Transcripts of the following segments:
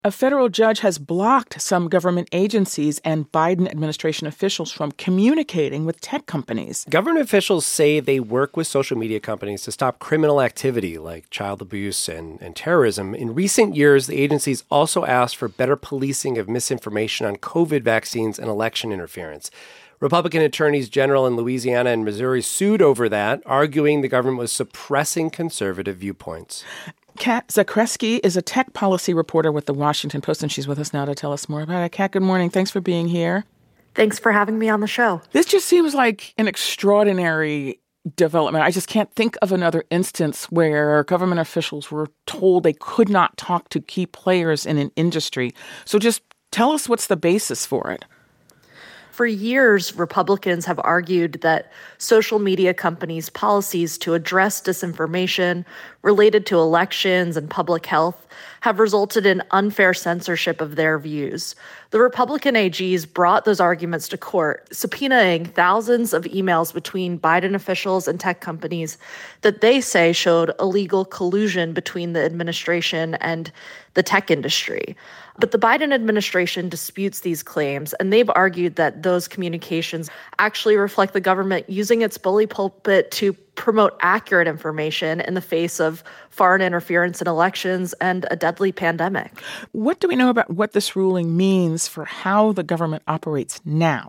A federal judge has blocked some government agencies and Biden administration officials from communicating with tech companies. Government officials say they work with social media companies to stop criminal activity like child abuse and terrorism. In recent years, the agencies also asked for better policing of misinformation on COVID vaccines and election interference. Republican attorneys general in Louisiana and Missouri sued over that, arguing the government was suppressing conservative viewpoints. Kat Zakrzewski is a tech policy reporter with The Washington Post, and she's with us now to tell us more about it. Kat, good morning. Thanks for being here. Thanks for having me on the show. This just seems like an extraordinary development. I just can't think of another instance where government officials were told they could not talk to key players in an industry. So just tell us what's the basis for it. For years, Republicans have argued that social media companies' policies to address disinformation related to elections and public health have resulted in unfair censorship of their views. The Republican AGs brought those arguments to court, subpoenaing thousands of emails between Biden officials and tech companies that they say showed illegal collusion between the administration and the tech industry. But the Biden administration disputes these claims, and they've argued that those communications actually reflect the government using its bully pulpit to promote accurate information in the face of foreign interference in elections and a deadly pandemic. What do we know about what this ruling means for how the government operates now?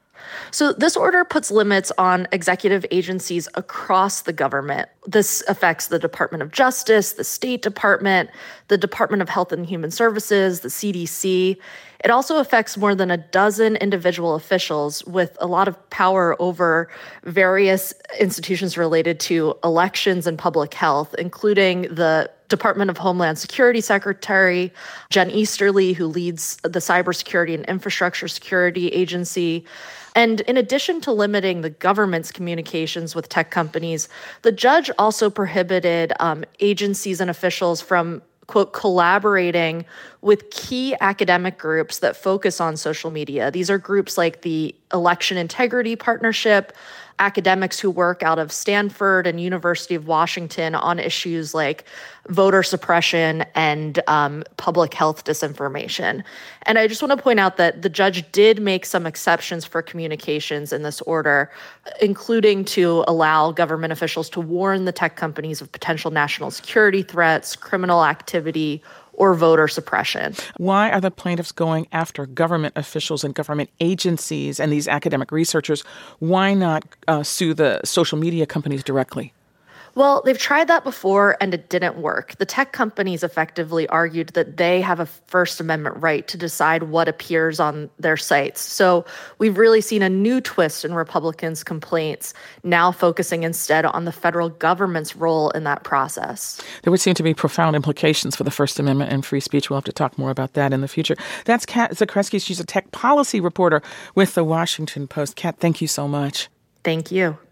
So this order puts limits on executive agencies across the government. This affects the Department of Justice, the State Department, the Department of Health and Human Services, the CDC. It also affects more than a dozen individual officials with a lot of power over various institutions related to elections and public health, including the Department of Homeland Security Secretary Jen Easterly, who leads the Cybersecurity and Infrastructure Security Agency. And in addition to limiting the government's communications with tech companies, the judge also prohibited agencies and officials from, quote, collaborating with key academic groups that focus on social media. These are groups like the Election Integrity Partnership, academics who work out of Stanford and University of Washington on issues like voter suppression and public health disinformation. And I just want to point out that the judge did make some exceptions for communications in this order, including to allow government officials to warn the tech companies of potential national security threats, criminal activity, or voter suppression. Why are the plaintiffs going after government officials and government agencies and these academic researchers? Why not sue the social media companies directly? Well, they've tried that before and it didn't work. The tech companies effectively argued that they have a First Amendment right to decide what appears on their sites. So we've really seen a new twist in Republicans' complaints, now focusing instead on the federal government's role in that process. There would seem to be profound implications for the First Amendment and free speech. We'll have to talk more about that in the future. That's Kat Zakrzewski. She's a tech policy reporter with The Washington Post. Kat, thank you so much. Thank you.